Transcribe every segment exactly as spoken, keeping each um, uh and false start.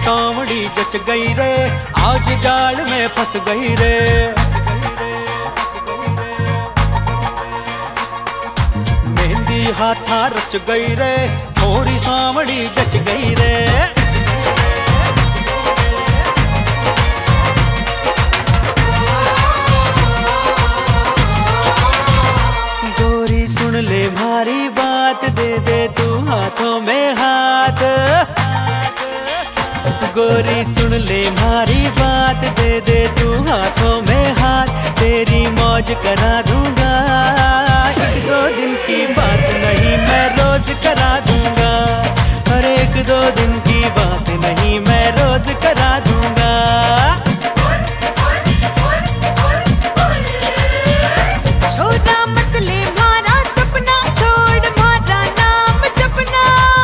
सावड़ी जच गई रे, आज जाल में फंस गई रे। मेहंदी हाथा रच गई रे, मोरी सावड़ी जच गई रे। गोरी सुन ले मारी बात, दे दे तू हाथों में हाथ। गोरी सुन ले मारी बात, दे दे तू हाथों में हाथ। तेरी मौज करा दूंगा, एक दो दिन की बात नहीं मैं रोज करा दूंगा। हर एक दो दिन की बात नहीं मैं रोज करा दूंगा। छोड़ा मत ले मारा सपना, छोड़ मारा नाम जपना।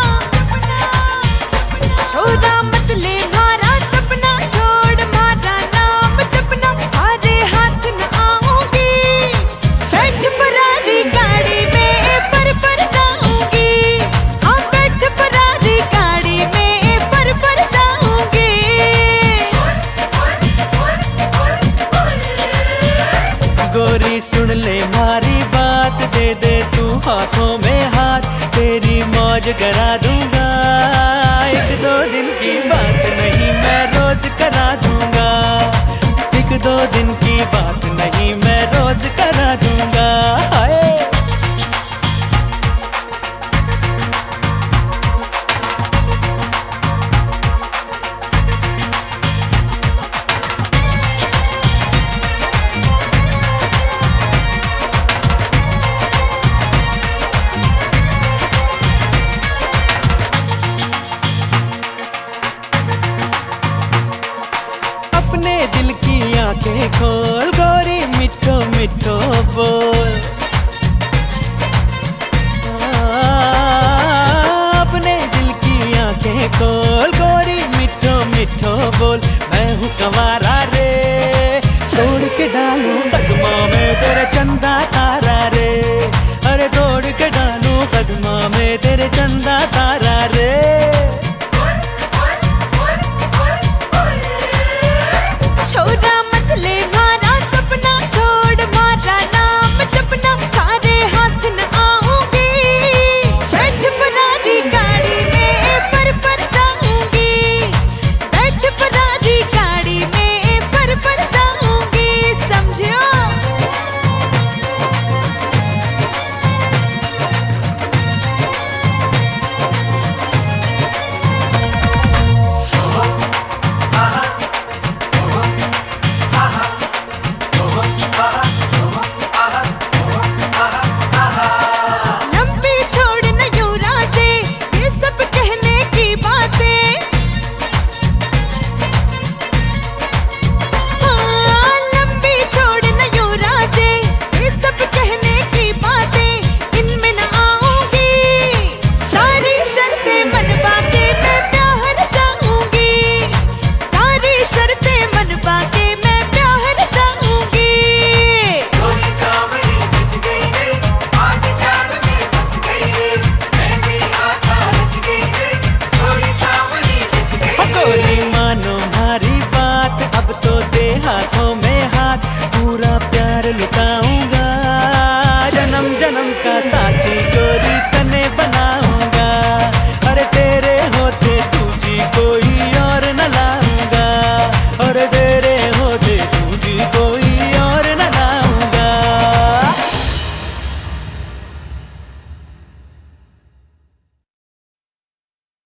छोड़ा मत ले मारा सपना, छोड़ मारा नाम जपना। हारे हाथ न आऊंगी, बैठ फरारी गाड़ी में पर पर जाऊंगी। हाँ बैठ फरारी गाड़ी में पर पर जाऊंगी। गोरी सुन ले मारी बात, दे दे तू हाथों में हाथ। तेरी मौज करा दूंगा, एक दो दिन की बात नहीं मैं रोज करा दूंगा। एक दो दिन की बात नहीं मैं रोज करा दूंगा। हाय अपने दिल की आंखें खोल, गोरी मिठो मिठो बोल। आ, अपने दिल की आंखें खोल, गोरी मिठो मिठो बोल। मैं हूँ कंवारा